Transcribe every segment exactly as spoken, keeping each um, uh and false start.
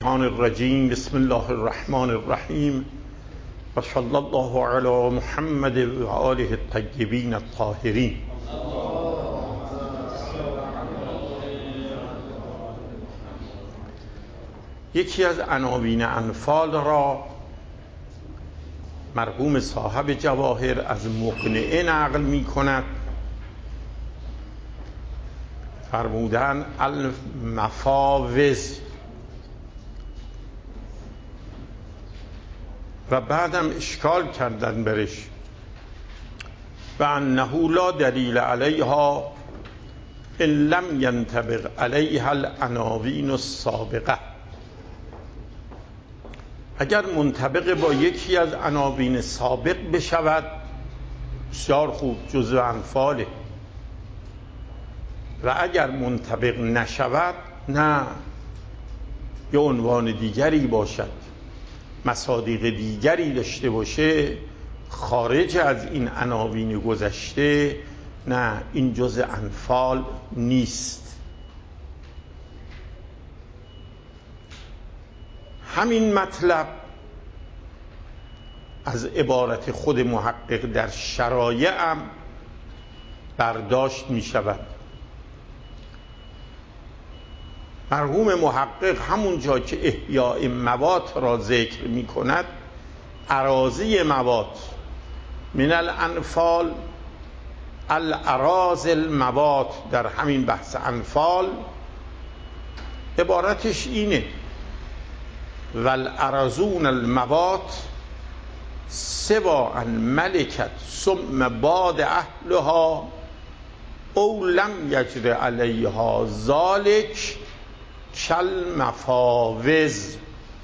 الرجیم بسم الله الرحمن الرحیم و صلی الله علی محمد و آله الطیبین الطاهرین. یکی از عناوین انفال را مرحوم صاحب جواهر از مقنعه نقل می کند، فرمودن المفاوض، و بعدم اشکال کردن برش و انه لا دلیل علیها ان لم ینطبق علیها العناوین السابقه. اگر منطبق با یکی از عناوین سابق بشود بسیار خوب، جزء انفاله، و اگر منطبق نشود نه، یه عنوان دیگری باشد، مصادیق دیگری داشته باشه خارج از این عناوین گذشته، نه، این جزء انفال نیست. همین مطلب از عبارت خود محقق در شرایع هم برداشت می شود. مرحوم محقق همون جا که احیاء موات را ذکر می کند، اراضی موات من الانفال، الاراضی الموات، در همین بحث انفال عبارتش اینه: والارضون الموات سوا ان ملکت ثم باد اهلها او لم یجر علیها ذالک کل مفاوض.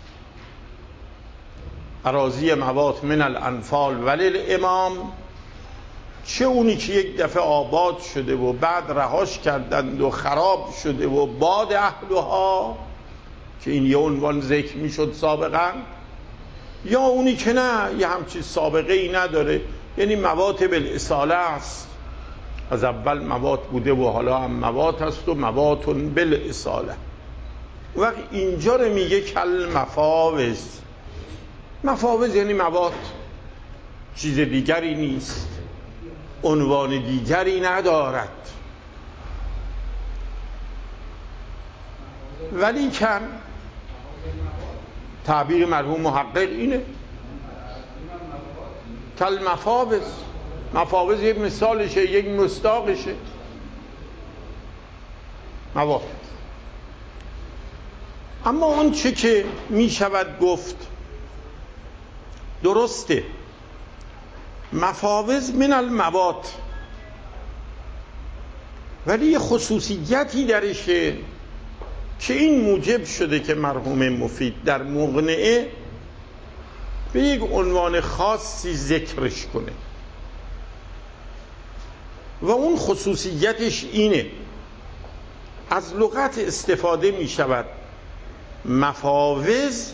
اراضی موات من الانفال ولی الامام، چه اونی که یک دفعه آباد شده و بعد رهاش کردند و خراب شده و باد اهلها، که این یه عنوان ذکر می شد سابقا، یا اونی که نه، یه همچین سابقه ای نداره، یعنی موات بالاصاله است، از اول موات بوده و حالا هم موات است و مواتون بالاصاله. وقت اینجا رو میگه کل مفاوض. مفاوض یعنی موات، چیز دیگری نیست، عنوان دیگری ندارد. ولی کن تعبیر مرحوم محقق اینه، کل مفاوض. مفاوض یک مثالشه، یک مصداقشه، موات. اما اون چه که می شود گفت درسته، مفاوض من الموات، ولی یه خصوصیتی درشه که این موجب شده که مرحوم مفید در مقنعه به یک عنوان خاصی ذکرش کنه، و اون خصوصیتش اینه: از لغت استفاده می شود مفاوض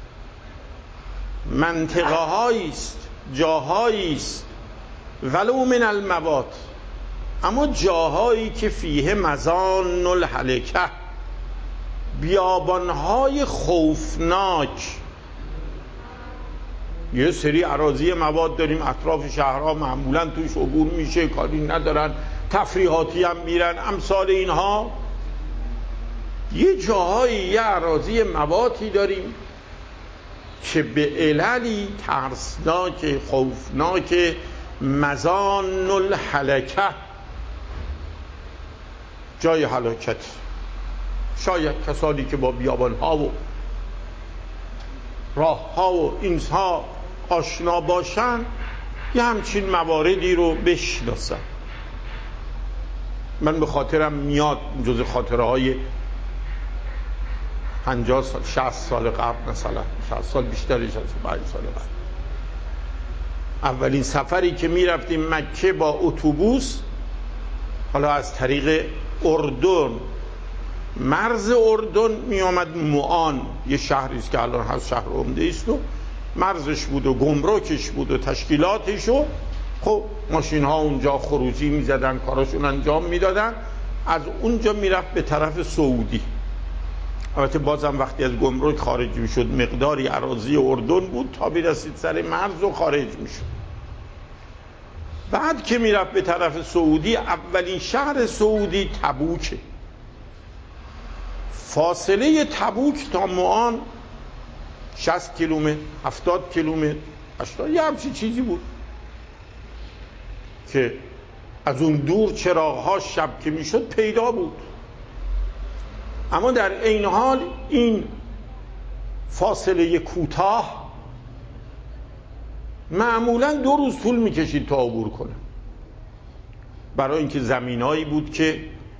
منطقه هایی است، جاهایی است، ولو من الموات، اما جاهایی که فیه مزان الهلکه، بیابانهای خوفناک. یه سری اراضی مواد داریم اطراف شهرها، معمولا توش عبور میشه، کاری ندارن، تفریحاتی هم میرن، امثال اینها. یه جاهایی یه اراضی مواتی داریم که به عللی ترسناک، خوفناک، مزان الهلکه، جای هلاکت. شاید کسانی که با بیابانها و راهها و اینها آشنا باشن یه همچین مواردی رو بشناسن. من به خاطرم میاد، جز خاطره های پنجاه سال شصت سال قبل، مثلا شصت سال بیشترش از پنج سال قبل، اولین سفری که میرفتیم مکه با اتوبوس، حالا از طریق اردن، مرز اردن می آمد معان، یه شهری است که الان هست شهر عمده است، و مرزش بود و گمرکش بود و تشکیلاتش، و خب ماشین ها اونجا خروجی می زدن، کاراشون انجام می دادن. از اونجا می رفت به طرف سعودی. البته بازم وقتی از گمرک خارج میشد مقداری اراضی اردن بود تا میرسید سر مرز و خارج میشد. بعد که میرفت به طرف سعودی، اولین شهر سعودی تبوکه. فاصله تبوک تا معان شصت کیلومتر، هفتاد کیلومتر، هشتاد، یه همچین چیزی بود که از اون دور چراغ‌ها شب که میشد پیدا بود. اما در عین حال این فاصله کوتاه معمولاً دو روز طول میکشید تا عبور کنه، برای اینکه زمینایی بود که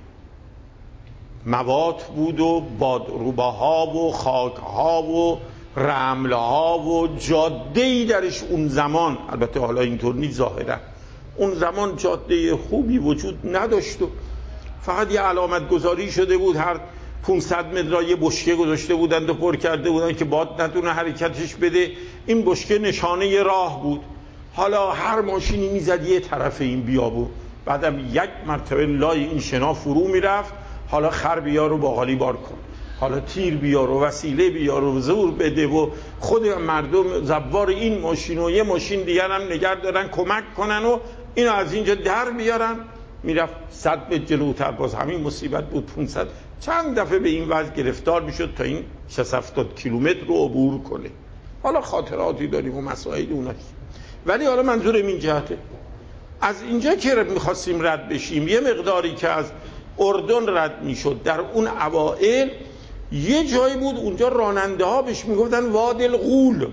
مواد بود و بادروباها و خاکها و رملها و جاده‌ای درش اون زمان، البته حالا اینطور نیست ظاهرا، اون زمان جاده خوبی وجود نداشت و فقط یه علامت گذاری شده بود، هر پانصد متر یه بشکه گذاشته بودند و پر کرده بودند که باد نتونه حرکتش بده. این بشکه نشانه راه بود. حالا هر ماشینی میزد یه طرف این بیابو، بعدم یک مرتبه لای این شنا فرو میرفت، حالا خر بیار و باقالی بار کن، حالا تیر بیار و وسیله بیار و زور بده و خود مردم زوار این ماشین و یه ماشین دیگر هم نگه دارن کمک کنن و اینو از اینجا در بیارن. میرفت صد به جلوتر، باز همین مصیبت بود. پانصد چند دفعه به این وضع گرفتار میشد تا این شصت هفتاد کیلومتر رو عبور کنه. حالا خاطراتی داریم و مسائل اوناش، ولی حالا منظورم این جهته از اینجا که میخواستیم رد بشیم، یه مقداری که از اردن رد میشد در اون اوائل یه جایی بود اونجا راننده ها بهش میگفتن وادی الغول،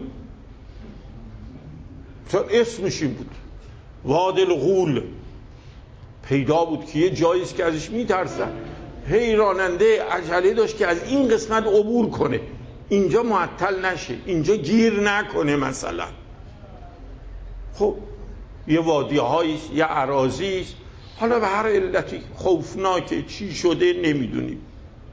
چون اسمش این بود وادی الغول. پیدا بود که یه جایی است که ازش میترسن، هی راننده عجله داشت که از این قسمت عبور کنه، اینجا معطل نشه، اینجا گیر نکنه مثلا. خب یه وادی هاییست، یه اراضیست، حالا به هر علتی خوفناکه، چی شده نمیدونیم.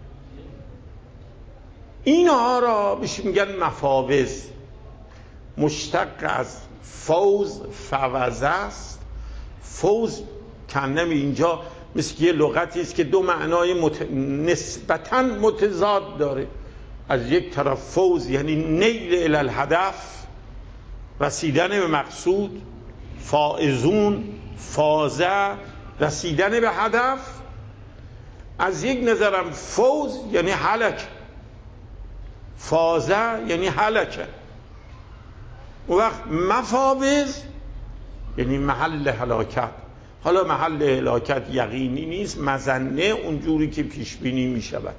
اینها را بهش میگن مفاوز، مشتق از فوز، فوزه است. فوز کنم اینجا مثل یه لغتی است که دو معنای مت... نسبتاً متضاد داره. از یک طرف فوز یعنی نیل الی الهدف، رسیدن به مقصود، فائزون، فازه، رسیدن به هدف. از یک نظرم فوز یعنی هلک، فازه یعنی هلکه. اون وقت مفاوز یعنی محل هلاکت. حالا محل هلاکت یقینی نیست، مظنه اونجوری که پیش بینی می شود.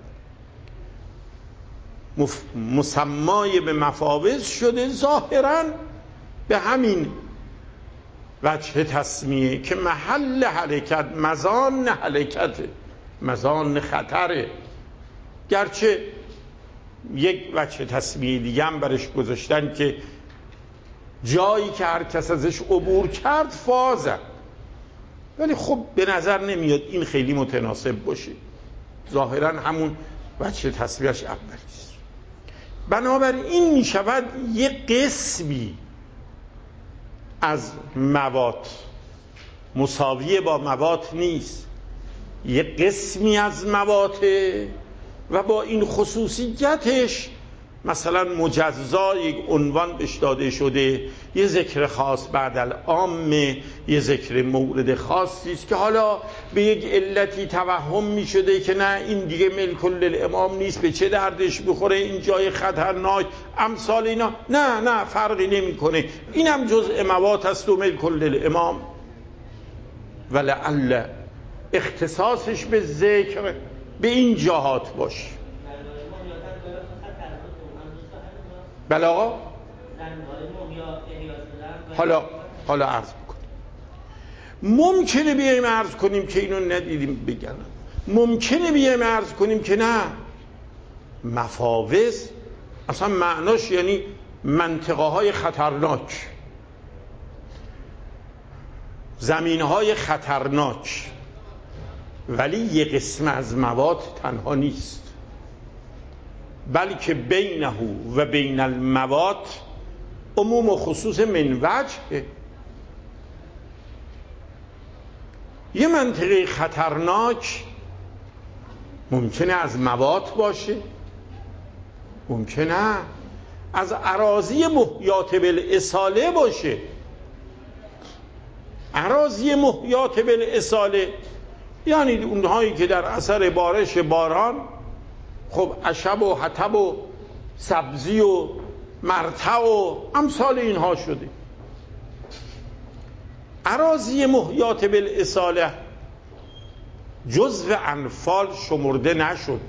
مف... مسمای به مفاوز شده ظاهراً به همین وجه تسمیه که محل حرکت، مزان حرکت، مزان خطره. گرچه یک وجه تسمیه دیگه هم برش گذاشتن که جایی که هر کس ازش عبور کرد فازه، ولی خب به نظر نمیاد این خیلی متناسب باشه، ظاهرا همون وجه تسمیهش اولیست. بنابراین می شود یک قسمی از مواد مساویه با مواد نیست، یک قسمی از مواد و با این خصوصیتش مثلا مجزا یک عنوان بهش داده شده، یه ذکر خاص بعد العام، یه ذکر مورد خاصی است که حالا به یک علتی توهم می شده که نه این دیگه ملک للامام نیست، به چه دردش بخوره، این جای خطرناک، امثال اینا. نه نه فرقی نمی کنه، اینم جزء مواد هست و ملک للامام. ولعل اختصاصش به ذکر به این جهات باشه. بله آقا، حالا حالا عرض بکنیم. ممکنه بیایم عرض کنیم که اینو ندیدیم بگن، ممکنه بیایم عرض کنیم که نه، مفاوز اصلا معناش یعنی منطقه های خطرناک، زمین های خطرناک، ولی یه قسم از مواد تنها نیست، بلکه بینه و بین المواد عموم و خصوص من وجه. یه منطقه خطرناک ممکنه از مواد باشه، ممکنه از اراضی محیات بالاصاله باشه. اراضی محیات بالاصاله یعنی اونهایی که در اثر بارش باران خب عشب و حطب و سبزی و مرتع و امثال اینها شده. اراضی محیات بالاصاله جزو انفال شمرده نشد.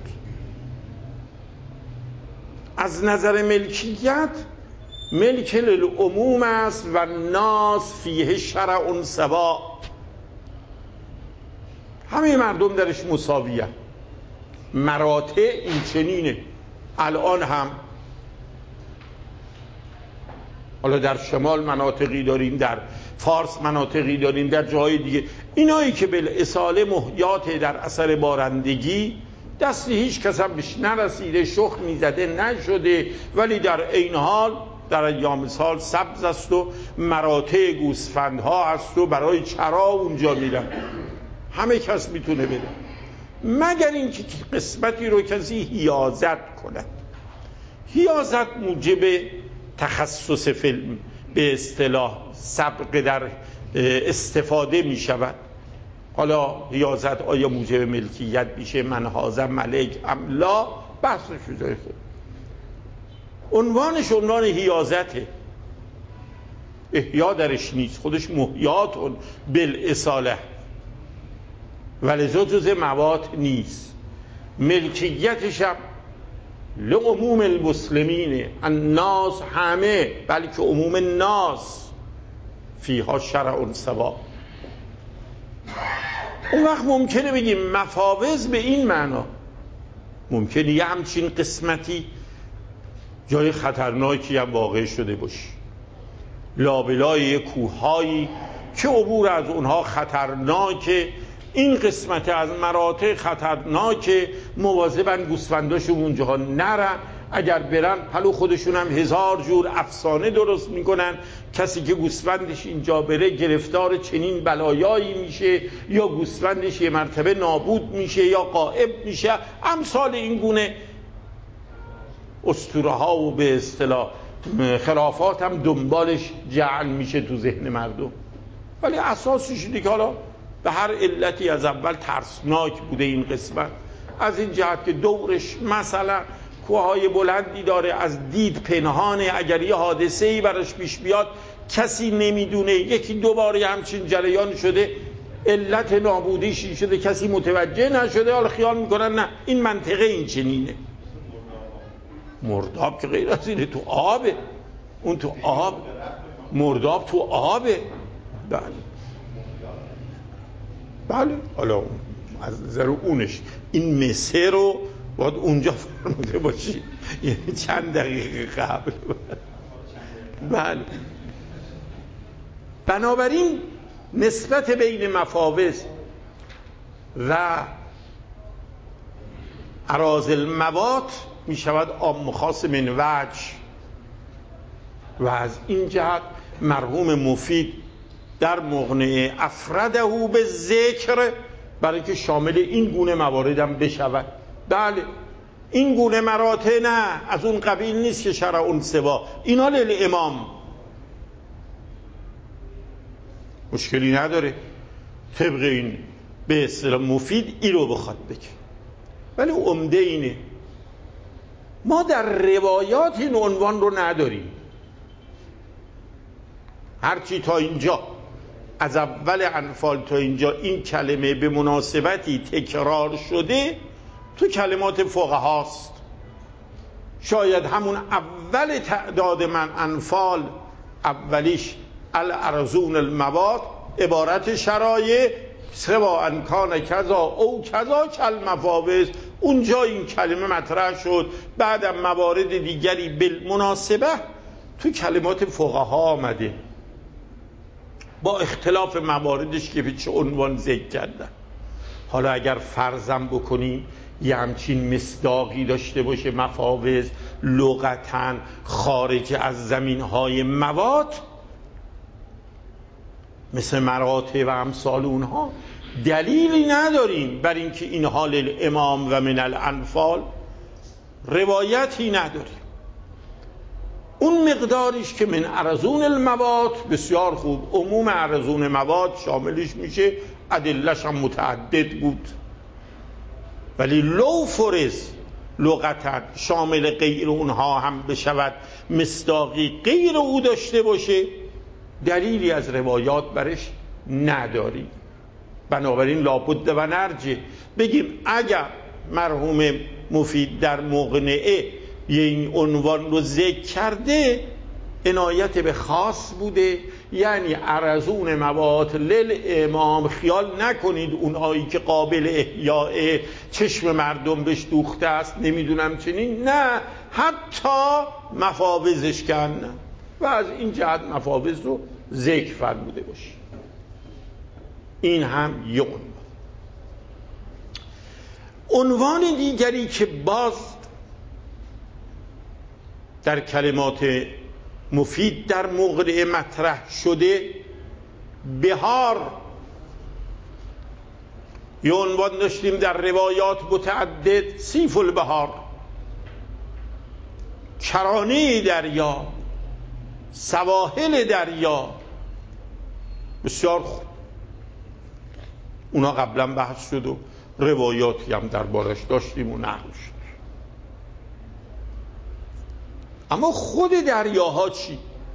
از نظر ملکیت ملک للعموم است و ناس فیه شرع سوا، همه مردم درش مساویه. مراتع این چنینه. الان هم حالا در شمال مناطقی داریم، در فارس مناطقی داریم، در جاهای دیگه، اینایی که بالاصاله محیات در اثر بارندگی دستی هیچ کس هم بهش نرسیده، شخمی زده نشده، ولی در این حال در ایام سال سبز است و مراتع گوسفندها هست و برای چرا اونجا میرن، همه کس میتونه بده، مگر اینکه قسمتی رو کسی حیازت کنه. حیازت موجب تخصص فیلم به اصطلاح سبق در استفاده می شود. حالا حیازت آیا موجب ملکیت میشه، من هذا ملک ام لا، بحثش جای خود. عنوانش عنوان حیازته، احیا درش نیست، خودش محیات بالاصاله ولذا جز مواد نیست. ملکیتش هم لعموم المسلمین، الناس همه، بلکه عموم ناس فیها شرع سوا. اون وقت ممکنه بگیم مفاوض به این معنا، ممکنه یه همچین قسمتی جای خطرناکی هم واقع شده باشه، لابلای کوههایی که عبور از اونها خطرناکه، این قسمت از مراتع خطرناکه، مواظبن گوسفنداشون اونجاها نرن، اگر برن پلو خودشون هم هزار جور افسانه درست میکنن، کسی که گوسفندش اینجا بره گرفتار چنین بلایایی میشه، یا گوسفندش یه مرتبه نابود میشه یا غائب میشه، امثال این گونه اسطوره ها و به اصطلاح خرافات هم دنبالش جعل میشه تو ذهن مردم. ولی اساسش اینه که حالا به هر علتی از اول ترسناک بوده این قسمت، از این جهت که دورش مثلا کوههای بلندی داره، از دید پنهانه، اگر یه حادثه‌ای براش پیش بیاد کسی نمیدونه، یکی دوباره همچین جریان شده، علت نابودیش این شده کسی متوجه نشده، حالا خیال میکنن نه این منطقه این چنینه. مرداب که غیر از اینه، تو آبه، اون تو آب، مرداب تو آبه. بله بله، حالا از نظر اونش این مصر رو باید اونجا فرموده باشی، یعنی چند دقیقه قبل. بله، بنابراین نسبت بین مفاوض و اراضی المواد می شود عام و خاص من وجه، و از این جهت مرحوم مفید در مغنی افرده به ذکر برای که شامل این گونه موارد هم بشود. بله، این گونه مراتع نه، از اون قبیل نیست که شرع سوا، اینا للامام مشکلی نداره، طبق این به اصطلاح مفید این رو بخواد بگه. ولی عمده اینه ما در روایات این عنوان رو نداریم. هرچی تا اینجا از اول انفال تا اینجا این کلمه به مناسبتی تکرار شده تو کلمات فقهاست. شاید همون اول تعداد من انفال اولیش الارزون المواد عبارت شرایع سوا انکان کذا او کذا کل مفاوض، اونجا این کلمه مطرح شد، بعدم موارد دیگری بالمناسبه تو کلمات فقها آمده با اختلاف مواردش که به چه عنوان ذکر کردن. حالا اگر فرضم بکنیم یه همچین مصداقی داشته باشه مفاوض لغتاً خارج از زمینهای مواد مثل مراتع و امثال اونها، دلیلی نداریم بر اینکه این حال الامام و من الانفال روایتی نداریم. اون مقداریش که من ارزون المواد بسیار خوب، عموم ارزون مواد شاملش میشه، ادلش هم متعدد بود، ولی لو فرض لغتا شامل غیر اونها هم بشود، مصداقی غیر او داشته باشه، دلیلی از روایات برش نداری. بنابراین لابد و نرجه بگیم اگر مرحوم مفید در مقنعه این عنوان رو ذکر کرده عنایت به خاص بوده، یعنی ارزون مواد للامام، خیال نکنید اونهایی که قابل احیاء چشم مردم بهش دوخته است نمیدونم چنین، نه، حتی مفاوضش کردن و از این جهت مفاوض رو ذکر فرموده باشه. این هم یه عنوان. عنوان دیگری که باز در کلمات مفید در مقنعه مطرح شده، بهار. یه عنوان داشتیم در روایات متعدد، سیف البهار، کرانه دریا، سواحل دریا. بسیار خوب، اونا قبلا بحث شد و روایاتی هم دربارش داشتیم و نقل شد. اما خود دریاها چی؟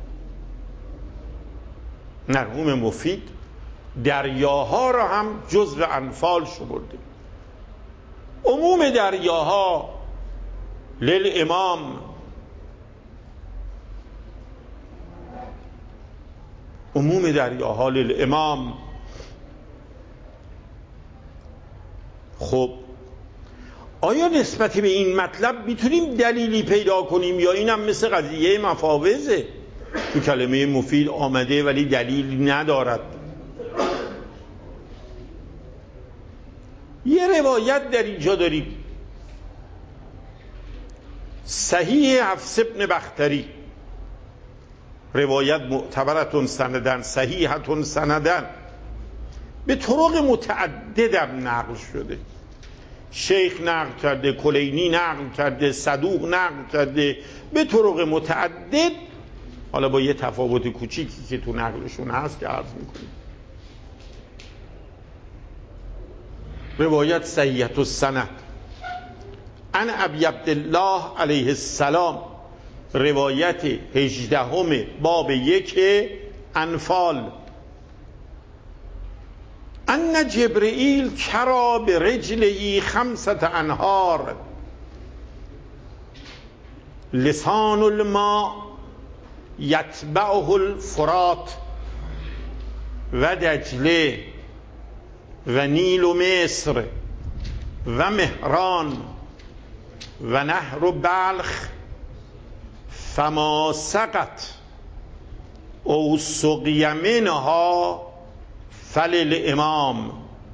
مرحوم مفید دریاها را هم جزو انفال شمرده. عموم دریاها للامام، عموم دریاها للامام. خب آیا نسبت به این مطلب میتونیم دلیلی پیدا کنیم یا اینم مثل قضیه مفاوضه؟ تو کلمه مفید آمده ولی دلیل ندارد. یه روایت در اینجا داریم، صحیح حفص ابن بختری، روایت معتبرتون سندن، صحیحتون سندن، به طرق متعددم نقل شده. شیخ نقل کرده، کلینی نقل کرده، صدوق نقل کرده، به طرق متعدد، حالا با یه تفاوت کوچیکی که تو نقلشون هست که عرض میکنیم. روایت صحیحة السند عن ابی عبدالله علیه السلام، روایت هجدهم باب یک انفال. ان جبرئیل کرا به رجله خمسة انهار، لسان الماء یتبعه الفرات و دجله و نیل و مصر و مهران و نهر و بلخ، فما سقط او سقی منها فللامام.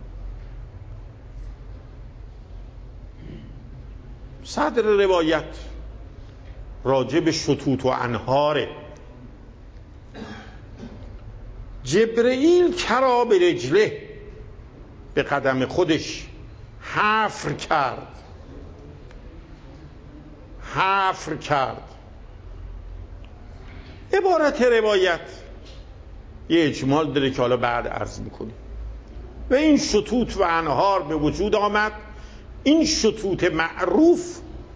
صدر روایت راجع به شطوط و انهاره. جبرئیل کرا به رجله، به قدم خودش حفر کرد، حفر کرد. عبارت روایت یه اجمال داره که حالا بعد عرض میکنیم. و این شطوط و انهار به وجود آمد. این شطوط معروف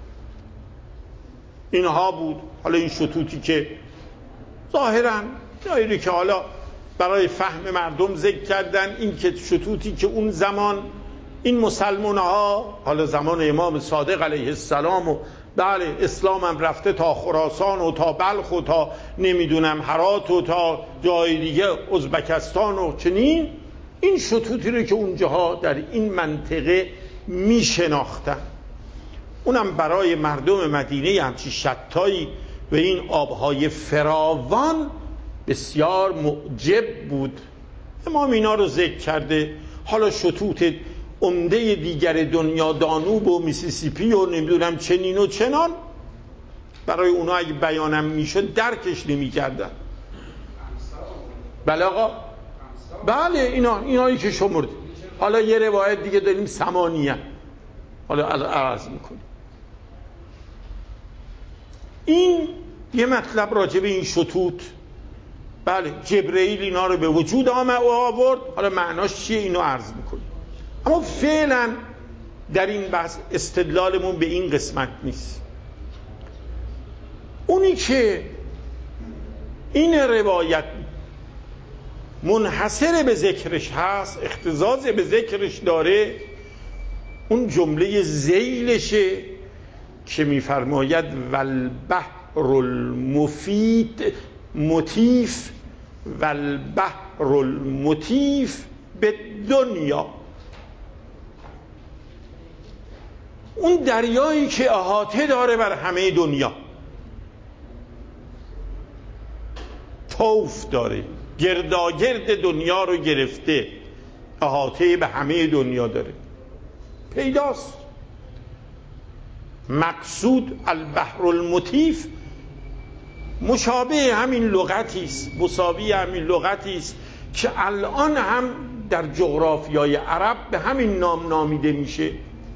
اینها بود. حالا این شطوطی که ظاهراً جایی که حالا برای فهم مردم ذکر کردن، این که شطوطی که اون زمان این مسلمان ها، حالا زمان امام صادق علیه السلام و بله اسلام هم رفته تا خراسان و تا بلخ و تا نمیدونم هرات و تا جای دیگه ازبکستان و چنین، این شطوطی رو که اونجاها در این منطقه میشناختن، اونم برای مردم مدینه همچی شتایی و این آبهای فراوان بسیار معجب بود. امام اینا رو ذکر کرده. حالا شطوط عمده دیگر دنیا، دانوب و میسیسیپی و نمیدونم چنین و چنان، برای اونا اگه بیانم میشد درکش نمی کردن. بله آقا، بله اینا اینایی که شمرد. حالا یه روایت دیگه داریم ثمانیه، حالا عرض میکنیم. این یه مطلب راجع به این شطوط، بله جبرئیل اینا رو به وجود آورد، حالا معناش چیه اینو عرض میکنیم. اما فعلا در این بحث استدلالمون به این قسمت نیست. اونی که این روایت منحصر به ذکرش هست، اختصاص به ذکرش داره، اون جمله ذیلشه که میفرماید والبحر المفید مطیف والبحر المطیف به دنیا. اون دریایی که احاطه داره بر همه دنیا، طوف داره، گرداگرد دنیا رو گرفته، احاطه به همه دنیا داره، پیداست. مقصود البحر المطیف مشابه همین لغتی است، مساوی همین لغتی است که الان هم در جغرافیای عرب به همین نام نامیده میشه،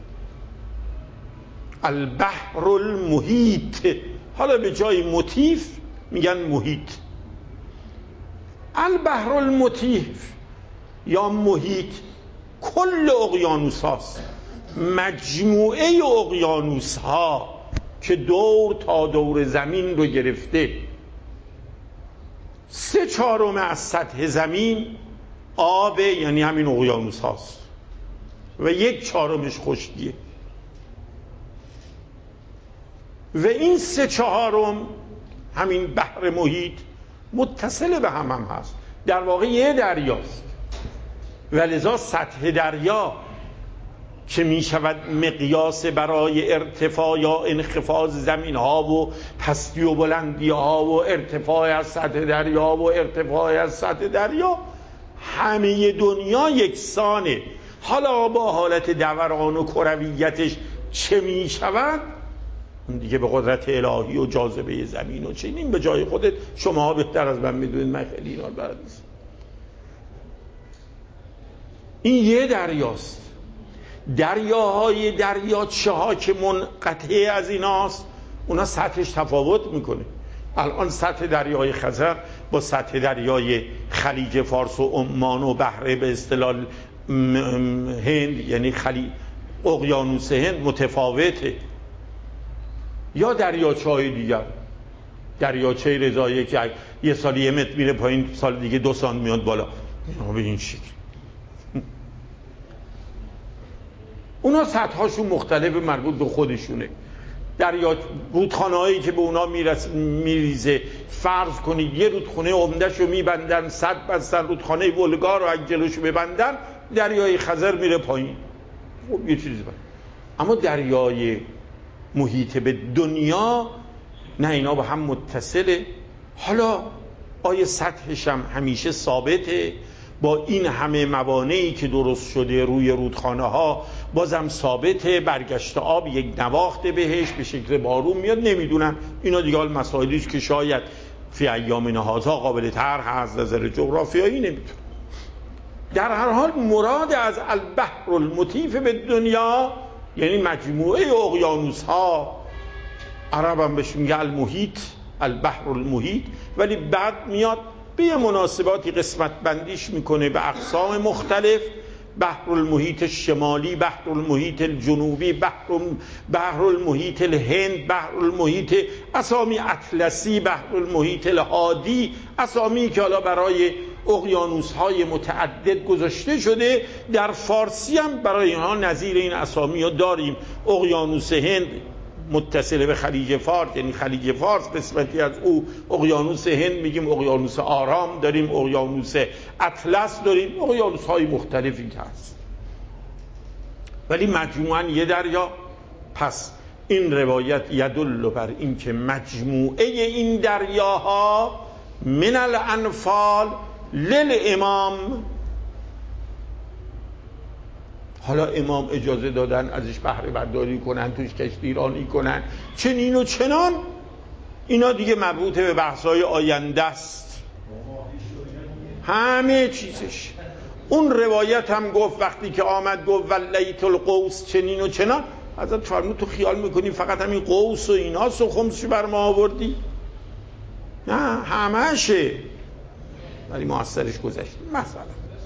البحر المحیط. حالا به جای مطیف میگن محیط. البحر المطیف یا محیط کل اقیانوس هاست، مجموعه اقیانوس ها که دور تا دور زمین رو گرفته. سه چهارم از سطح زمین آب، یعنی همین اقیانوس هاست، و یک چهارمش خشکیه، و این سه چهارم همین بحر محیط متصل به هم هم هست، در واقع یه دریاست. و لذا سطح دریا که می شود مقیاس برای ارتفاع یا انخفاض زمین ها و پستی و بلندی ها و ارتفاع از سطح دریا و ارتفاع از سطح دریا، همه دنیا یکسانه. حالا با حالت دوران و کرویتش چه می شود دیگه به قدرت الهی و جاذبه زمین و چنین به جای خودت شما بهتر از من میدونید، من خیلی اینا بلد نیستم. این یه دریاست. دریاهای دریاچه ها که منقطع از ایناست، اونا سطحش تفاوت میکنه. الان سطح دریای خزر با سطح دریای خلیج فارس و عمان و بحر به اصطلاح هند، یعنی خلیج اقیانوس هند متفاوته. یا دریاچه های دیگر، دریاچه رضایی که یه سال یه متر میره پایین، سال دیگه دو سال میاد بالا، به این شکل. اونا سطحاشون مختلف، مربوط به خودشونه. دریا رودخانه هایی که به اونا میریزه، فرض کنید یه رودخانه عمدهشو میبندن، صد بستن، رودخانه ولگا رو اگه جلوشو ببندن، دریای خزر میره پایین. خب یه چیزی بند. اما دریای محیط به دنیا نه، اینا با هم متصله. حالا آیا سطحش هم همیشه ثابته؟ با این همه موانعی که درست شده روی رودخانه ها بازم ثابته؟ برگشت آب یک نواخته بهش به شکل بارون میاد؟ نمیدونم. اینا دیگه حال مسائلیش که شاید فی ایام نهازها قابل طرح از نظر جغرافیایی نمیدونم. در هر حال مراد از البحر المطیف به دنیا یعنی مجموعه اقیانوس ها، عرب هم بهش میگه المحیط، البحر المحیط، ولی بعد میاد به یه مناسباتی قسمت بندیش میکنه به اقسام مختلف. بحر المحیط الشمالی، بحر المحیط الجنوبی، بحر بحر المحیط الهند، بحر المحیط اسامی اطلسی، بحر المحیط الهادی، اسامی که حالا برای اقیانوس های متعدد گذاشته شده. در فارسی هم برای اینها نظیر این اسامی ها داریم. اقیانوس هند متصل به خلیج فارس، یعنی خلیج فارس قسمتی از او اقیانوس هند میگیم، اقیانوس آرام داریم، اقیانوس اطلس داریم، اقیانوس های مختلفی که هست، ولی مجموعاً یه دریا. پس این روایت یدل بر این که مجموعه این دریاها من الانفال للامام. حالا امام اجازه دادن ازش بهره برداری کنن، توش کشتی رانی کنن، چنین و چنان، اینا دیگه مربوط به بحث‌های آینده است. همه چیزش. اون روایت هم گفت وقتی که آمد گفت ولیت القوس چنین و چنان، حضرت فرمود تو خیال میکنی فقط همین قوس و ایناس و خمسش بر ما آوردی؟ نه همهشه، ولی ما از سرش گذشتیم. مثلا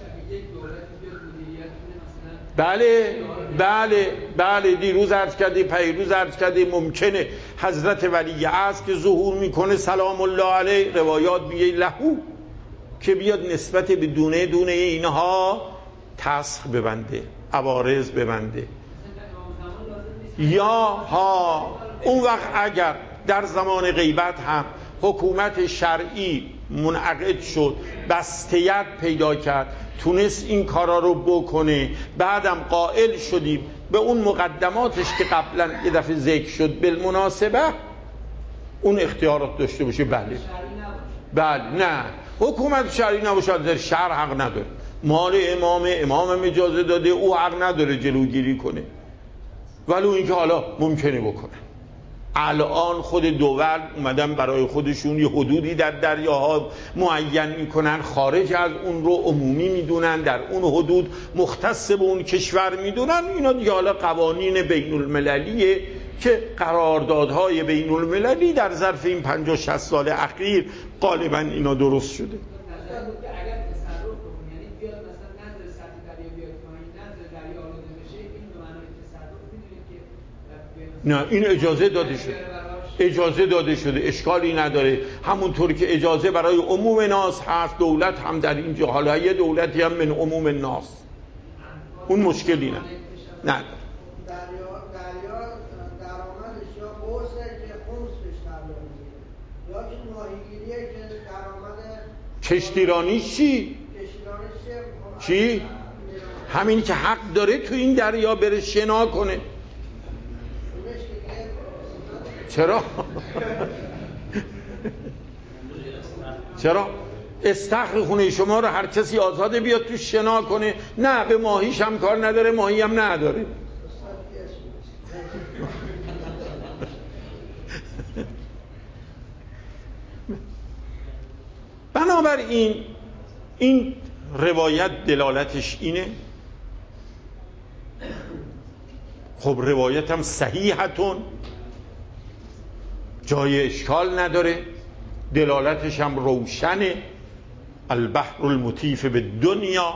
بله بله بله دیروز عرض کردی، پیروز عرض کردی، ممکنه حضرت ولی عصر که ظهور میکنه سلام الله علیه، روایات میگه لهو، که بیاد نسبت به دونه دونه اینها تسخ ببنده، عوارض ببنده. یا ها اون وقت اگر در زمان غیبت هم حکومت شرعی منعقد شد، بستیت پیدا کرد، تونست این کارا رو بکنه، بعدم قائل شدیم به اون مقدماتش که قبلا یه دفعه ذکر شد بالمناسبه، اون اختیارات داشته باشه. بله بله نه حکومت شرعی نباشه در شرع حق نداره، مال امام امام اجازه داده، او حق نداره جلوگیری کنه، ولی اینکه حالا ممکنه بکنه. الان خود دول اومدن برای خودشون یه حدودی در دریاها معین میکنن، خارج از اون رو عمومی میدونن، در اون حدود مختص به اون کشور میدونن. اینا دیگه حالا قوانین بین المللیه که قراردادهای بین المللی در ظرف این پنجاه شصت سال اخیر غالبا اینا درست شده. نه این اجازه داده شده، اجازه داده شده، اشکالی نداره. همونطور که اجازه برای عموم ناس هست، دولت هم در اینجا، حالا یه دولتی هم من عموم ناس، اون مشکلی نه. نه دریا دریا درآمدش یا بورسه که خمسش قبول میشه، یا که ماهیگیریه که درآمد کشتیرانیش چی؟ چی؟ همینی که حق داره تو این دریا بره شنا کنه. چرا؟ چرا؟ استخر خونه شما رو هر کسی آزاده بیاد تو شنا کنه؟ نه، به ماهیش هم کار نداره، ماهی هم نداره. بنابراین این روایت دلالتش اینه. خب روایت هم صحیحتون، جای اشکال نداره، دلالتش هم روشنه. البحر المطیف به دنیا.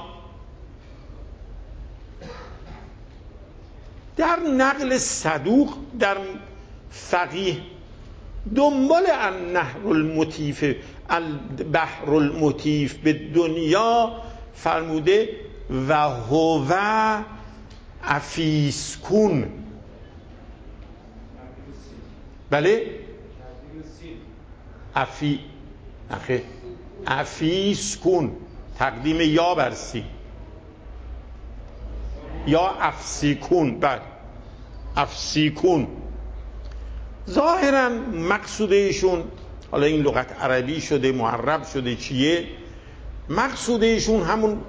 در نقل صدوق در فقیه دنبال النهر المطیف البحر المطیف به دنیا فرموده و هو افیسکون. بله افی اخه افیسکون، تقدیم یا بر سی، یا افسیکون. بله افسیکون. ظاهرا مقصود ایشون، حالا این لغت عربی شده معرب شده چیه، مقصود ایشون همون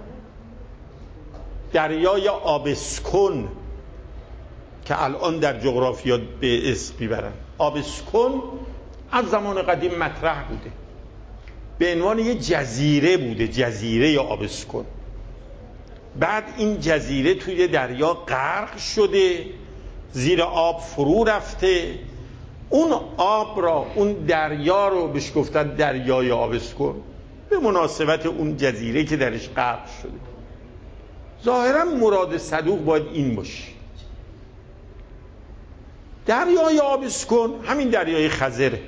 دریای آبسکون که الان در جغرافیا به اسم میبرن. آبسکون از زمان قدیم مطرح بوده، به عنوان یه جزیره بوده، جزیره یا آبسکون. بعد این جزیره توی دریا غرق شده، زیر آب فرو رفته، اون آب را، اون دریا رو بهش گفتن دریای آبسکون به مناسبت اون جزیره که درش غرق شده. ظاهرا مراد صدوق باید این باشه. دریای آبسکون همین دریای خزره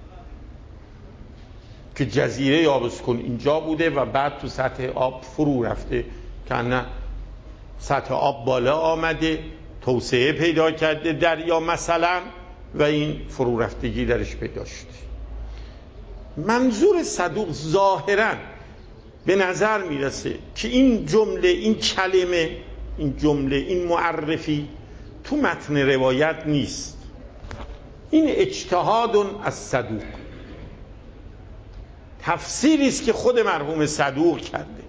که جزیره آبسکون اینجا بوده و بعد تو سطح آب فرو رفته، که نه سطح آب بالا آمده، توسعه پیدا کرده دریا مثلا، و این فرو رفتگی درش پیدا شده. منظور صدوق ظاهرا به نظر میرسه که این جمله، این کلمه، این جمله، این معرفی تو متن روایت نیست. این اجتهاد از صدوق، تفسیری است که خود مرحوم صدوق کرده.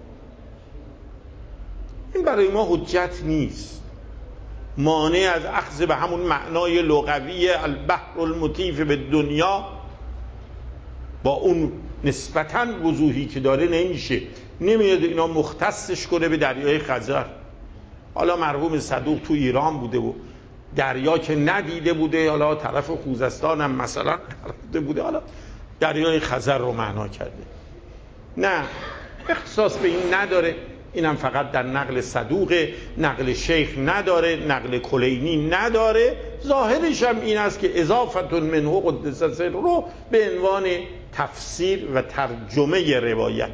این برای ما حجت نیست، مانع از اخذ به همون معنای لغوی البحر المطیف به دنیا با اون نسبتاً وضوحی که داره نمیشه. نمیاد اینا مختصش کنه به دریای خزر. حالا مرحوم صدوق تو ایران بوده و دریا که ندیده بوده، حالا طرف خوزستان هم مثلا رفته بوده، حالا دریای خزر رو معنا کرده. نه، اختصاص به این نداره. اینم فقط در نقل صدوق، نقل شیخ نداره، نقل کلینی نداره. ظاهرش هم این است که اضافه منه قدس سره رو به عنوان تفسیر و ترجمه روایت.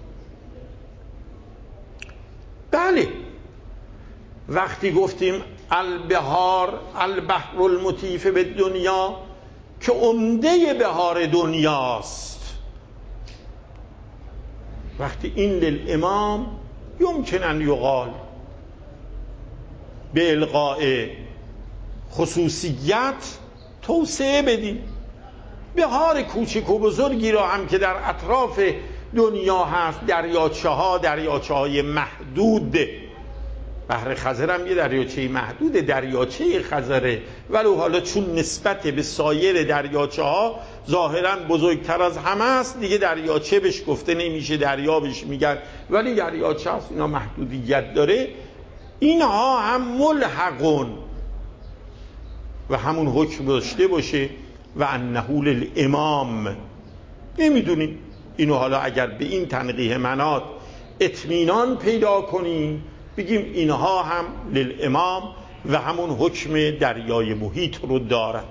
بله، وقتی گفتیم البحار البحر المطیف به دنیا که عمده بحار دنیاست، وقتی این للامام یمکن ان یقال به القاء خصوصیت توسعه بدیم. بحار کوچک و بزرگی را هم که در اطراف دنیا هست، دریاچه ها، دریاچه های محدود، بحر خزر هم یه دریاچه محدود، دریاچه خزره، ولو حالا چون نسبت به سایر دریاچه ها ظاهرا بزرگتر از همه است، دیگه دریاچه بهش گفته نمیشه، دریا بهش میگن، ولی دریاچه هست، اینا محدودیت داره. اینها هم ملحقون و همون حکم داشته باشه و انه للامام. نمیدونیم اینو حالا اگر به این تنقیح منات اطمینان پیدا کنیم بگیم اینها هم للامام و همون حکم دریای محیط رو دارد.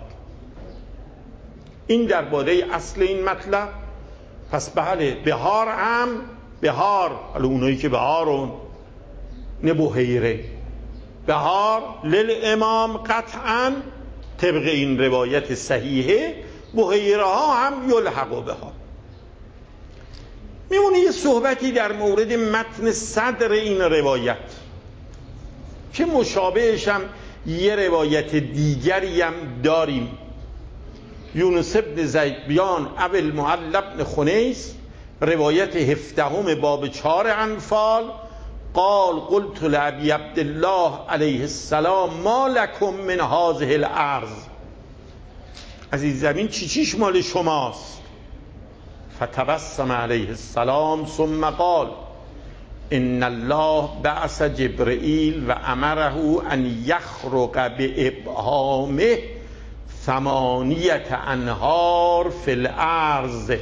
این درباره اصل این مطلب. پس بله، بهار هم بهار، حالا اونایی که بهارون نه بحیره، بهار للامام قطعا طبق این روایت صحیحه، بحیره ها هم یلحق بها. میمونه یه صحبتی در مورد متن صدر این روایت که مشابهش هم یه روایت دیگری هم داریم. یونس ابن زید بیان ابو المعلی بن خنیس، روایت هفدهم باب چهار انفال، قال قلت لابی عبدالله علیه السلام ما لکم من هذه الارض، از این زمین چی چیش مال شماست؟ فتبسم علیه السلام ثم قال ان الله بعث جبرئیل و امره ان یخرق بابهامه ثمانیت انهار فی الارض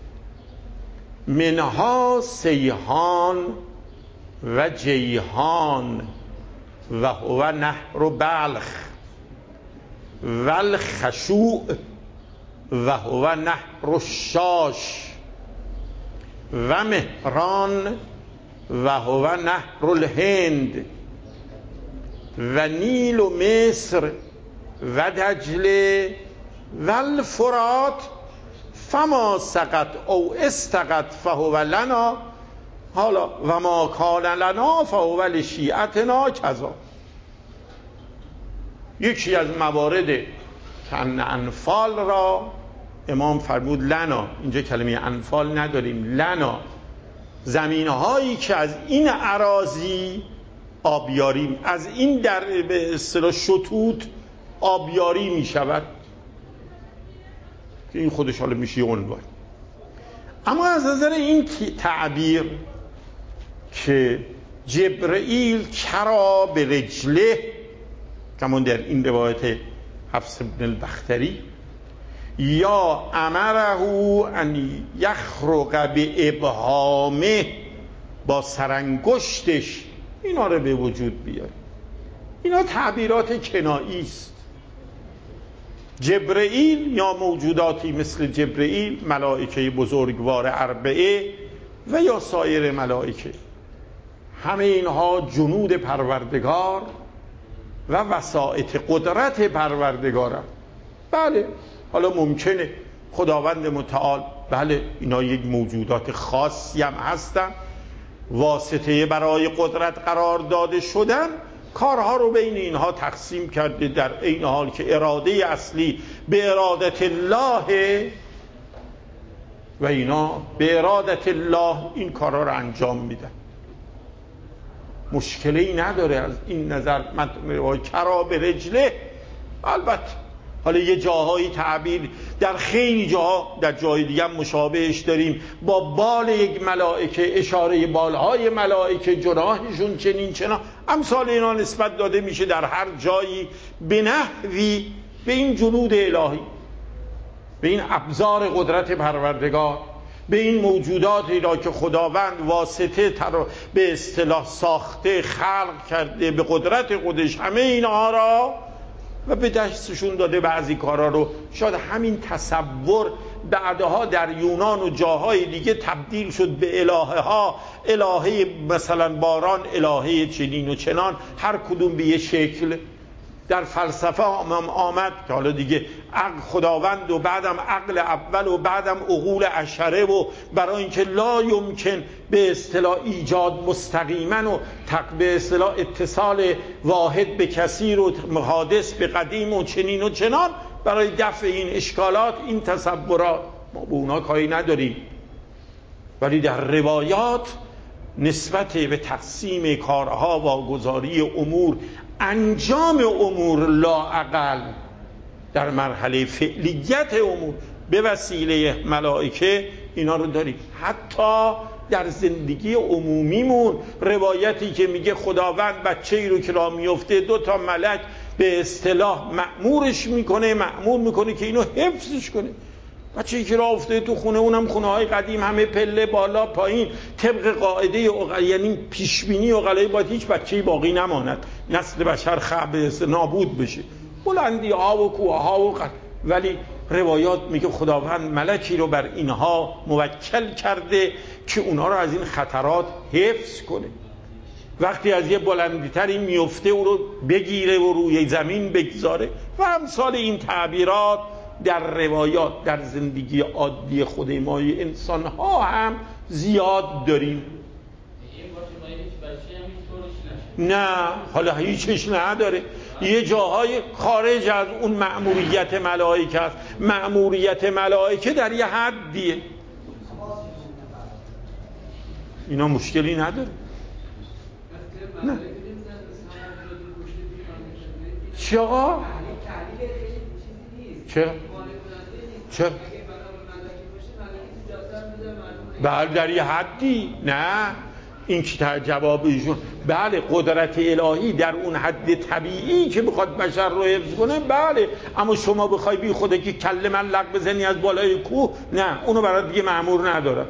منها سیحان و جیهان و هو نهر بلخ و الخشوع و هو نهر الشاش و مهران و هو نهر الهند و نیل و مصر و دجله و الفرات فما سقط او استقط فهو لنا، حالا و ما کان لنا فهو لشیعتنا کذا. یکی از موارد کن انفال را امام فرمود لنا، اینجا کلمه انفال نداریم، لنا، زمین هایی که از این اراضی آبیاری، از این در به اصطلاح شطوط آبیاری می شود، که این خودش حالا میشه عنوان. اما از نظر این تعبیر که جبرئیل کرا به رجله، کمان در این روایت حفص بن البختری، یا امره ان یخرق به ابهامه، با سرانگشتش اینا رو به وجود بیاره، اینا تعبیرات کنایی است. جبرئیل یا موجوداتی مثل جبرئیل، ملائکه بزرگوار اربعه و یا سایر ملائکه، همه اینها جنود پروردگار و وسائط قدرت پروردگارم. بله، حالا ممکنه خداوند متعال، بله اینا یک موجودات خاصی هم هستن، واسطه برای قدرت قرار داده شدن، کارها رو بین اینها تقسیم کرده، در این حال که اراده اصلی به ارادت الله و اینا به ارادت الله این کارها رو انجام میدن. مشکلی نداره از این نظر. من کرا به رجله، البته حالا یه جاهایی تعبیر در خیلی جاها در جای دیگه مشابهش داریم با بال یک ملائکه، اشاره بالهای ملائکه، جناحشون چنین چنان، امثال اینا نسبت داده میشه در هر جایی به نحوی به این جنود الهی، به این ابزار قدرت پروردگار، به این موجوداتی را که خداوند واسطه تر به اصطلاح ساخته، خلق کرده به قدرت خودش همه اینها را و به دستشون داده بعضی کارا رو. شاید همین تصور بعدها در یونان و جاهای دیگه تبدیل شد به الهه ها، الهه مثلا باران، الهه چنین و چنان، هر کدوم به یه شکل. در فلسفه آمد که حالا دیگه عقل خداوند و بعدم عقل اول و بعدم عقول عشره و برای اینکه لا یمکن به اصطلاح ایجاد مستقیما و تق به اصطلاح اتصال واحد به کثیر و حادث به قدیم و چنین و چنان، برای دفع این اشکالات، این تصورات ما به اونا کاری نداریم. ولی در روایات نسبت به تقسیم کارها، واگذاری امور، انجام امور لااقل در مرحله فعلیت امور به وسیله ملائکه اینا رو داریم. حتی در زندگی عمومیمون روایتی که میگه خداوند بچه‌ای رو که راه میفته دو تا ملک به اصطلاح مأمورش میکنه، مأمور میکنه که اینو حفظش کنه. بچه‌ای که راه افتاده تو خونه، اونم خونه‌های قدیم، همه پله بالا پایین، طبق قاعده اقل... یعنی پیشبینی عقلای باید هیچ بچه‌ای باقی نماند، نسل بشر خبث نابود بشه، بلندی ها و کوه ها و قد... ولی روایات میگه خداوند ملکی رو بر اینها موکل کرده که اونها رو از این خطرات حفظ کنه. وقتی از یه بلندیتری میفته او رو بگیره و روی زمین بگذاره و امثال این تعبیرات در روایات در زندگی عادی خود ما انسان ها هم زیاد داریم. نه حالا هیچش نداره، یه جاهای خارج از اون مأموریت ملائکه است. مأموریت ملائکه در یه حدیه، اینا مشکلی نداره. نه چرا؟ چرا؟ چرا؟ بله در یه حدی. نه این که جواب ایشون بله قدرت الهی در اون حد طبیعی که بخواد بشر رو حفظ کنه بله، اما شما بخوای بی خوده که کله من لق بزنی از بالای کوه، نه اونو برای دیگه مأمور نداره.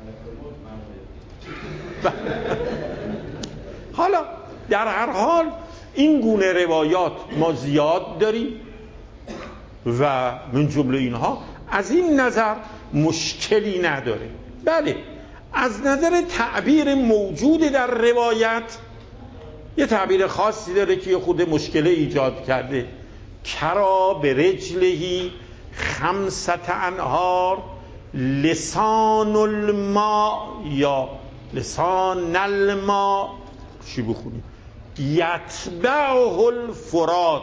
حالا در هر حال این گونه روایات ما زیاد داریم و من جمله اینها از این نظر مشکلی نداره. بله از نظر تعبیر موجود در روایت یه تعبیر خاصی داره که خود مشکله ایجاد کرده. کرا به رجلهی خمسة انهار لسان الماء یا لسان الماء چی بخونی؟ یتبعه الفرات،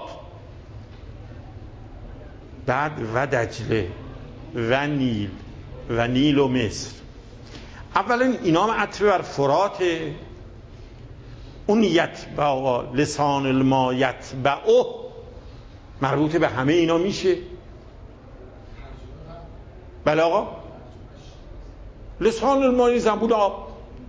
بعد و دجله و نیل و نیل و مصر. اولا اینا هم عطف بر فراته، اون یتبع لسان الماء یتبعه مربوط به همه اینا میشه. بله آقا لسان الماء زنبور آب،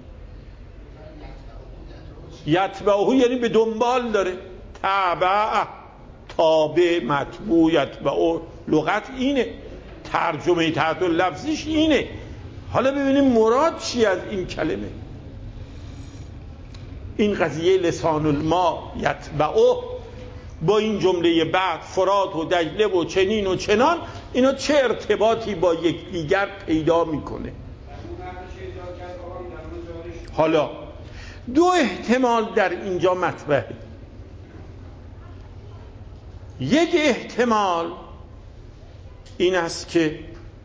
یتبعه یعنی به دنبال داره، تابع تابع متبوع یتبعه لغت اینه، ترجمه تحت لفظیش اینه. حالا ببینیم مراد چی از این کلمه. این قضیه لسان الماء یتبعه با این جمله بعد فرات و دجله و چنین و چنان، اینا چه ارتباطی با یکدیگر پیدا میکنه؟ حالا دو احتمال در اینجا مطرحه. یک احتمال این است که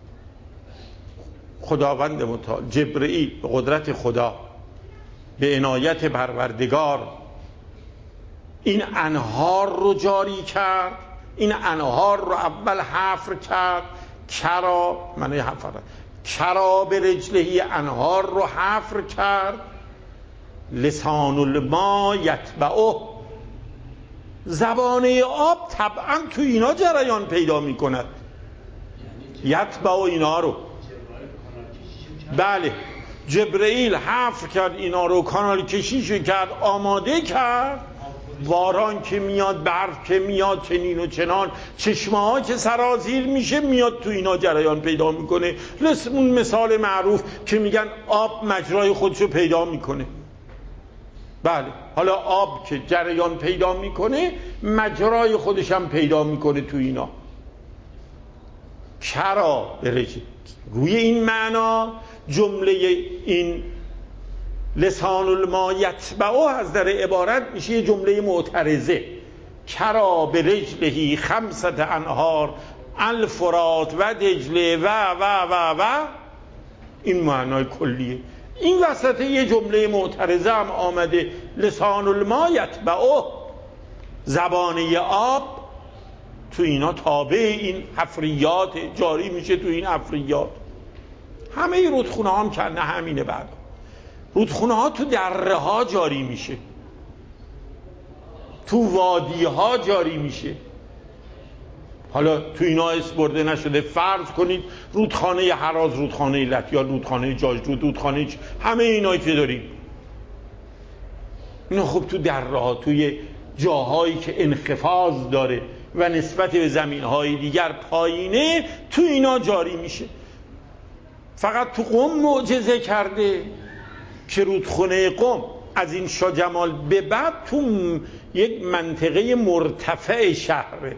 خداوند متعال جبرئیل به قدرت خدا به عنایت پروردگار این انهار رو جاری کرد. این انهار رو اول حفر کرد، کرا معنی حفر، کرا به رجلهی انهار رو حفر کرد، لسان الماء یتبعه زبانه آب طبعا تو اینا جریان پیدا می کند، یتبع و اینا رو. بله، جبرئیل حفر کرد اینا رو، کانال کشیش کرد، آماده کرد. باران که میاد، برف که میاد، چنین و چنان، چشمه ها که سرازیر میشه، میاد تو اینا جریان پیدا میکنه. اون مثال معروف که میگن آب مجرای خودشو پیدا میکنه. بله، حالا آب که جریان پیدا میکنه مجرای خودش هم پیدا میکنه تو اینا. کرا برجه، روی این معنا جمله این لسان الماء یتبعه از در عبارت میشه یه جمله معترضه. کرا برجله خمسة انهار الفرات و دجله و و و و این معنای کلیه. این وسط یه جمله معترضه هم آمده، لسان الماء یتبعه، زبانه آب تو اینا تابع این حفریات جاری میشه. تو این حفریات همه رودخونه هم کنه همینه. بعد رودخونه ها تو دره ها جاری میشه، تو وادی ها جاری میشه. حالا تو اینا اسپرده نشده، فرض کنید رودخانه هراز، رودخانه لطیان، رودخانه جاجرود، رودخانه چ... همه اینایی که داریم اینا خب تو دره ها، توی جاهایی که انخفاض داره و نسبت به زمین های دیگر پایینه، تو اینا جاری میشه. فقط تو قم معجزه کرده که رودخونه قم از این شاه جمال به بعد تو یک منطقه مرتفع شهره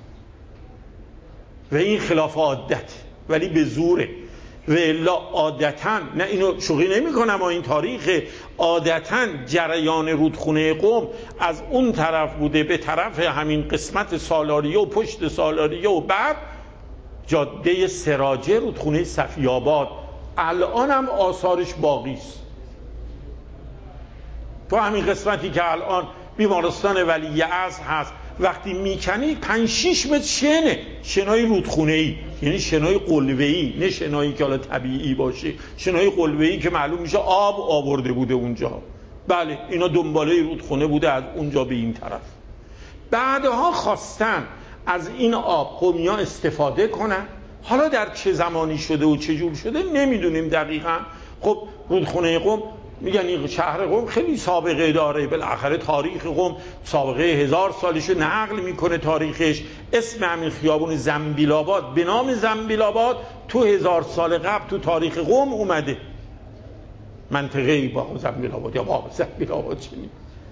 و این خلاف عادت، ولی به زوره. و الا عادتاً، نه اینو شوخی نمی کنم، اما این تاریخ، عادتاً جریان رودخونه قم از اون طرف بوده به طرف همین قسمت سالاریه و پشت سالاریه و بعد جاده سراجه، رودخونه صفی‌آباد. الان هم آثارش باقی است. تو همین قسمتی که الان بیمارستان ولیعصر هست، وقتی میکنی پنج شیش متر شنه، شنای رودخونه‌ای، یعنی شنای قلوه‌ای، نه شنایی که حالا طبیعی باشه، شنای قلوه‌ای که معلوم میشه آب آورده بوده اونجا. بله، اینا دنباله رودخونه بوده از اونجا به این طرف. بعدها خواستن از این آب قومی‌ها استفاده کنن. حالا در چه زمانی شده و چه جور شده نمیدونیم دقیقاً. خب رودخونه قم، میگن این شهر قم خیلی سابقه داره، بالاخره تاریخ قم سابقه هزار سالشو نقل میکنه تاریخش. اسم همین خیابون زنبیل آباد به نام زنبیل آباد تو هزار سال قبل تو تاریخ قم اومده. منطقه با زنبیل آباد یا باب زنبیل آباد چنین.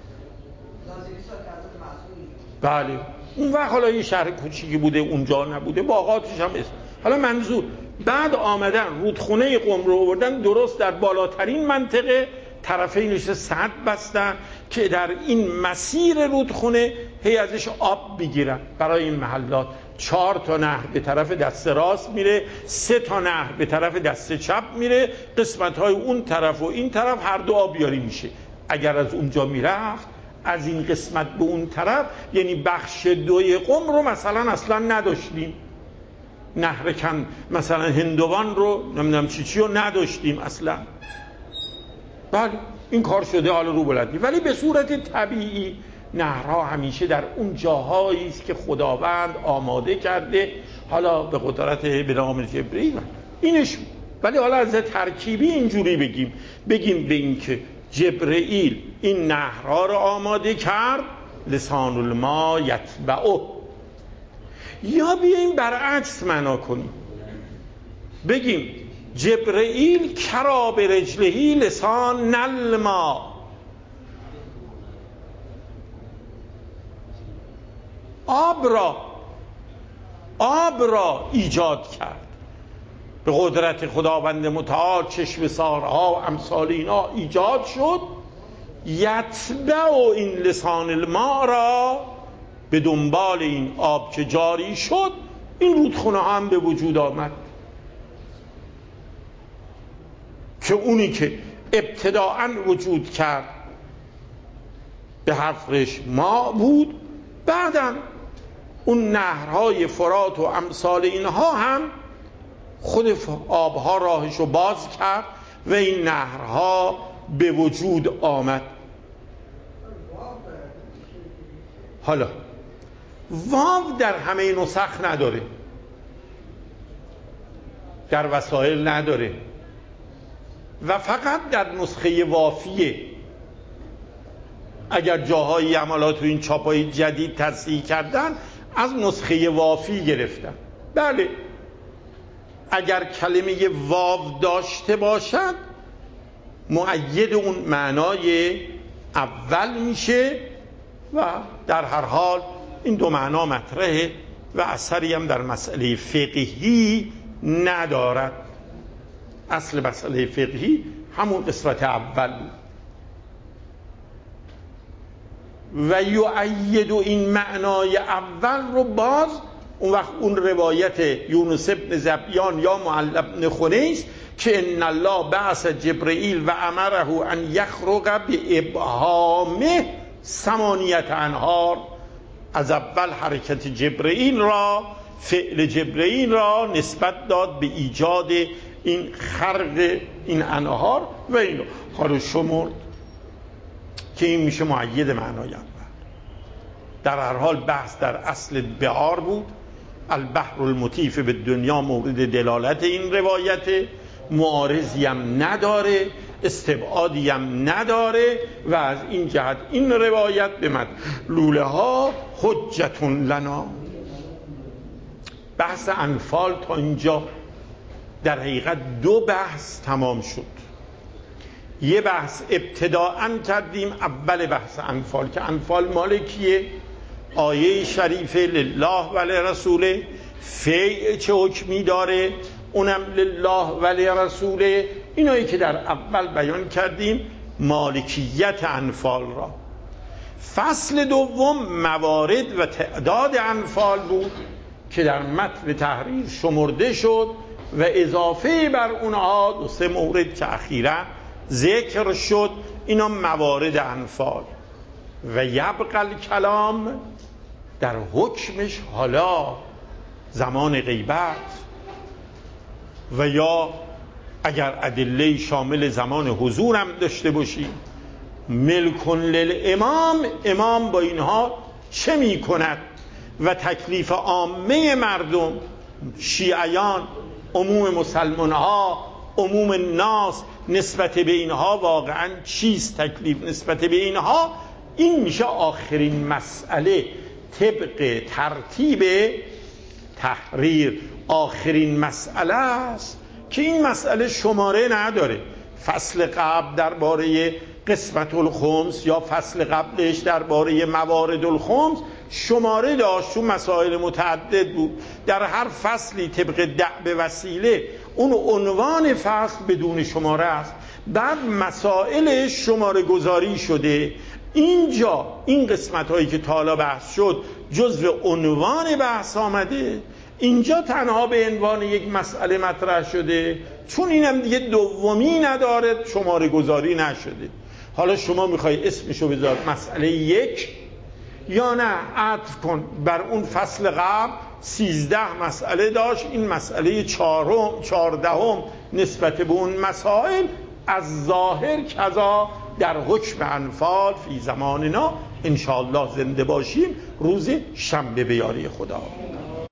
بله، اون وقت حالا یه شهر کوچیکی بوده، اونجا نبوده، باغاتش هم اسم. حالا منظور بعد آمدن رودخونه قم رو آوردن درست در بالاترین منطقه، طرفینش سد بستن که در این مسیر رودخونه هی ازش آب بگیرن. برای این محلات چهار تا نهر به طرف دست راست میره، سه تا نهر به طرف دست چپ میره، قسمت های اون طرف و این طرف هر دو آبیاری میشه. اگر از اونجا میرفت از این قسمت به اون طرف، یعنی بخش دوی قم رو مثلا اصلا نداشتیم، نهر کن مثلا هندوان رو نمیدونم چی چی رو نداشتیم اصلا. بله، این کار شده حالا رو بلندی، ولی به صورت طبیعی نهرها همیشه در اون جاهایی است که خداوند آماده کرده، حالا به قدرت به نام جبرئیل اینش. ولی حالا از ترکیبی اینجوری بگیم بگیم به این که جبرئیل این نهرها رو آماده کرد، لسان الماء یتبعه. یا بیاییم برعکس معنا کنیم، بگیم جبرئیل کرا برجلهی لسان الماء، آب را آب را ایجاد کرد به قدرت خداوند متعال. چشم سارها و امثال اینا ایجاد شد. یتبع این لسان الماء را، به دنبال این آب که جاری شد این رودخونه هم به وجود آمد که اونی که ابتداعاً وجود کرد به حفرش ما بود، بعدم اون نهرهای فرات و امثال اینها هم خود آبها راهشو باز کرد و این نهرها به وجود آمد. حالا واو در همه نسخ نداره، در وسایل نداره و فقط در نسخه وافیه. اگر جاهایی عملات تو این چاپای جدید تصحیح کردن از نسخه وافی گرفتن. بله اگر کلمه واو داشته باشد مؤید اون معنای اول میشه و در هر حال این دو معنا مطرحه و اثری هم در مسئله فقهی ندارد. اصل مسئله فقهی همون قسمت اول و یؤید این معنای اول رو باز اون وقت اون روایت یونس ابن ذبیان یا معل بن خنیس که ان الله بعث جبرئیل و امره ان یخرق بابهامه ثمانیت انهار، از اول حرکت جبرئیل را، فعل جبرئیل را نسبت داد به ایجاد این خرق این انهار و اینو حالا شمرد که این میشه مؤید معنای اول. در هر حال بحث در اصل بهار بود. البحر المطیف به دنیا مورد دلالت این روایت، معارضی هم نداره، استبعادی هم نداره و از این جهت این روایت به مدلوله ها حجتون لنا. بحث انفال تا اینجا در حقیقت دو بحث تمام شد. یه بحث ابتداءً کردیم اول بحث انفال که انفال مال کیه؟ آیه شریفه لله و لرسوله، فیع چه حکمی داره اونم لله و لرسوله، اینایی که در اول بیان کردیم مالکیت انفال را. فصل دوم موارد و تعداد انفال بود که در متن تحریر شمرده شد و اضافه بر اونها دو سه مورد که اخیراً ذکر شد، اینا موارد انفال. و یبقى الکلام در حکمش حالا زمان غیبت و یا اگر ادله شامل زمان حضورم داشته باشیم ملکن للامام، امام با اینها چه می کند و تکلیف عامه مردم، شیعیان، عموم مسلمان ها، عموم الناس نسبت به اینها واقعا چیست؟ تکلیف نسبت به اینها این میشه آخرین مسئله طبق ترتیب تحریر. آخرین مسئله است که این مسئله شماره نداره. فصل قبل درباره قسمت الخمس یا فصل قبلش درباره موارد الخمس شماره داشت، چون مسائل متعدد بود. در هر فصلی طبق دأب وسیله اون عنوان فصل بدون شماره است، بعد مسائل شماره گذاری شده. اینجا این قسمت هایی که تا حالا بحث شد جزو عنوان بحث آمده، اینجا تنها به عنوان یک مسئله مطرح شده، چون اینم دیگه دومی نداره شماره گذاری نشده. حالا شما میخوای اسمشو بذار مسئله یک یا نه عطف کن بر اون فصل قبل سیزده مسئله داشت، این مسئله چهارم چهاردهم نسبت به اون مسائل از ظاهر کذا در حکم انفال فی زماننا. انشاءالله زنده باشیم روز شنبه به یاری خدا.